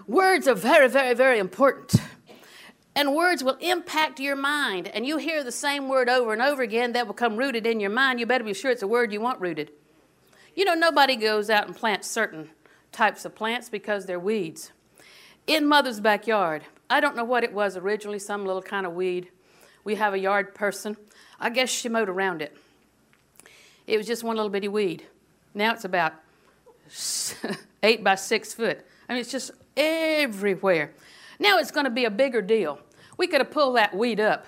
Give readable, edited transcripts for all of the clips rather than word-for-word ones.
Words are very, very, very important. And words will impact your mind. And you hear the same word over and over again, that will become rooted in your mind. You better be sure it's a word you want rooted. You know, nobody goes out and plants certain types of plants because they're weeds. In Mother's backyard, I don't know what it was originally, some little kind of weed. We have a yard person. I guess she mowed around it. It was just one little bitty weed. Now it's about 8 by 6 foot. I mean, it's just everywhere. Now it's going to be a bigger deal. We could have pulled that weed up.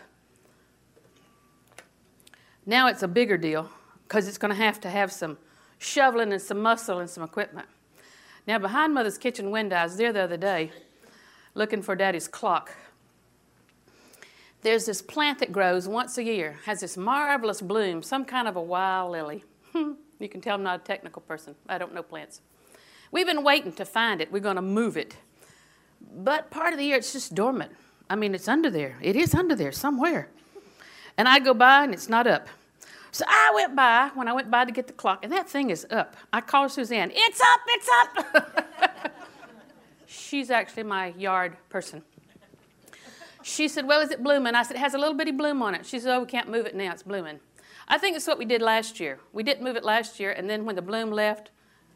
Now it's a bigger deal because it's going to have some shoveling and some muscle and some equipment. Now behind Mother's kitchen window, I was there the other day looking for Daddy's clock. There's this plant that grows once a year, has this marvelous bloom, some kind of a wild lily. You can tell I'm not a technical person. I don't know plants. We've been waiting to find it. We're going to move it. But part of the year, it's just dormant. I mean, it's under there. It is under there somewhere. And I go by, and it's not up. So I went by, when I went by to get the clock, and that thing is up. I called Suzanne. It's up, it's up. She's actually my yard person. She said, well, is it blooming? I said, it has a little bitty bloom on it. She said, oh, we can't move it now. It's blooming. I think it's what we did last year. We didn't move it last year, and then when the bloom left,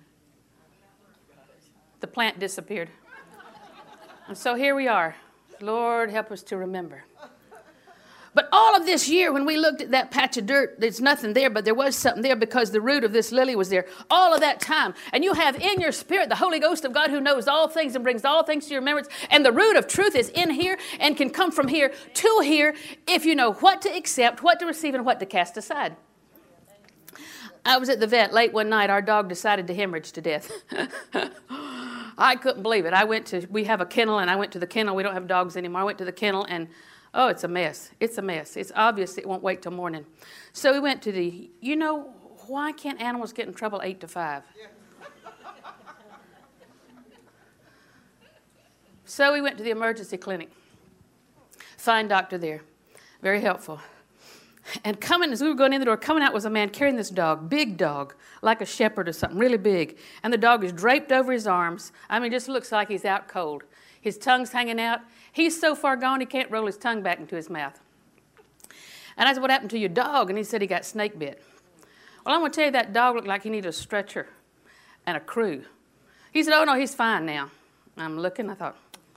the plant disappeared. And so here we are. Lord, help us to remember. But all of this year, when we looked at that patch of dirt, there's nothing there, but there was something there because the root of this lily was there all of that time. And you have in your spirit the Holy Ghost of God who knows all things and brings all things to your remembrance. And the root of truth is in here and can come from here to here if you know what to accept, what to receive, and what to cast aside. I was at the vet late one night. Our dog decided to hemorrhage to death. I couldn't believe it. We have a kennel, and I went to the kennel. We don't have dogs anymore. I went to the kennel, and oh, it's a mess. It's a mess. It's obvious it won't wait till morning. So we went to why can't animals get in trouble 8 to 5? So we went to the emergency clinic. Fine doctor there. Very helpful. And as we were going in the door, coming out was a man carrying this dog, big dog, like a shepherd or something, really big. And the dog is draped over his arms. I mean, it just looks like he's out cold. His tongue's hanging out. He's so far gone he can't roll his tongue back into his mouth. And I said, what happened to your dog? And he said he got snake bit. Well, I'm going to tell you, that dog looked like he needed a stretcher and a crew. He said, oh, no, he's fine now. I'm looking, I thought,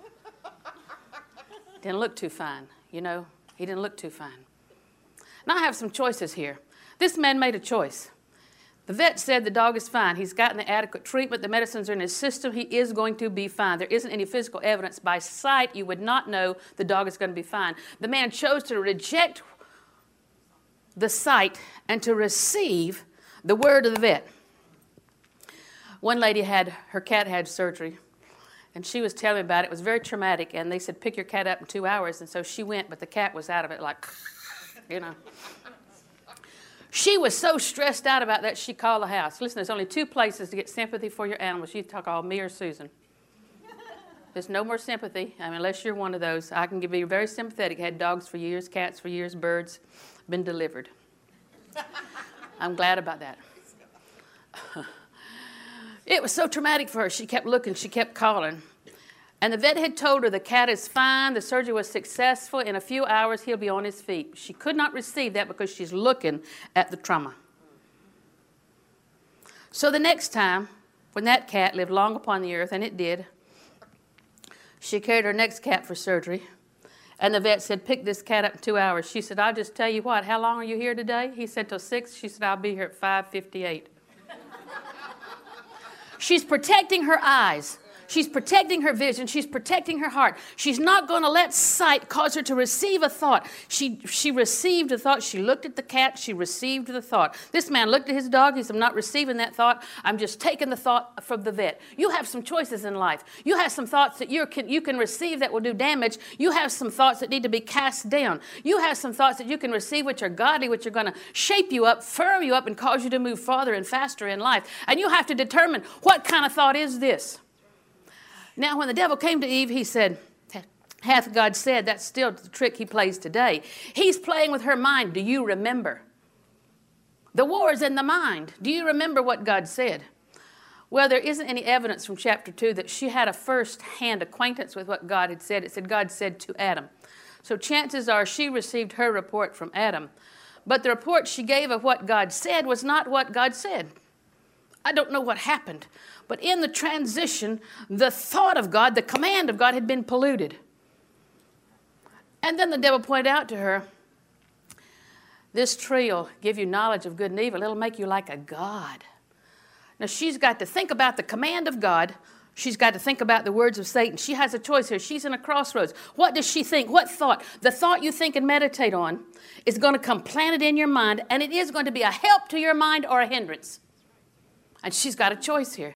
didn't look too fine, you know. He didn't look too fine. Now I have some choices here. This man made a choice. The vet said the dog is fine. He's gotten the adequate treatment. The medicines are in his system. He is going to be fine. There isn't any physical evidence. By sight, you would not know the dog is going to be fine. The man chose to reject the sight and to receive the word of the vet. One lady her cat had surgery, and she was telling me about it. It was very traumatic, and they said, pick your cat up in 2 hours. And so she went, but the cat was out of it like, you know. She was so stressed out about that, she called the house. Listen, there's only 2 places to get sympathy for your animals. You call me or Susan. There's no more sympathy, unless you're one of those. I can be very sympathetic. Had dogs for years, cats for years, birds. Been delivered. I'm glad about that. It was so traumatic for her. She kept looking. She kept calling. And the vet had told her the cat is fine, the surgery was successful, in a few hours he'll be on his feet. She could not receive that because she's looking at the trauma. So the next time, when that cat lived long upon the earth, and it did, she carried her next cat for surgery, and the vet said, pick this cat up in 2 hours. She said, I'll just tell you what, how long are you here today? He said, till 6. She said, I'll be here at 5:58. She's protecting her eyes. She's protecting her vision. She's protecting her heart. She's not going to let sight cause her to receive a thought. She received a thought. She looked at the cat. She received the thought. This man looked at his dog. He said, I'm not receiving that thought. I'm just taking the thought from the vet. You have some choices in life. You have some thoughts that you can receive that will do damage. You have some thoughts that need to be cast down. You have some thoughts that you can receive which are godly, which are going to shape you up, firm you up, and cause you to move farther and faster in life. And you have to determine, what kind of thought is this? Now, when the devil came to Eve, he said, hath God said? That's still the trick he plays today. He's playing with her mind. Do you remember? The war is in the mind. Do you remember what God said? Well, there isn't any evidence from chapter 2 that she had a first-hand acquaintance with what God had said. It said God said to Adam. So chances are she received her report from Adam. But the report she gave of what God said was not what God said. I don't know what happened. But in the transition, the thought of God, the command of God had been polluted. And then the devil pointed out to her, this tree will give you knowledge of good and evil. It'll make you like a god. Now, she's got to think about the command of God. She's got to think about the words of Satan. She has a choice here. She's in a crossroads. What does she think? What thought? The thought you think and meditate on is going to come planted in your mind, and it is going to be a help to your mind or a hindrance. And she's got a choice here.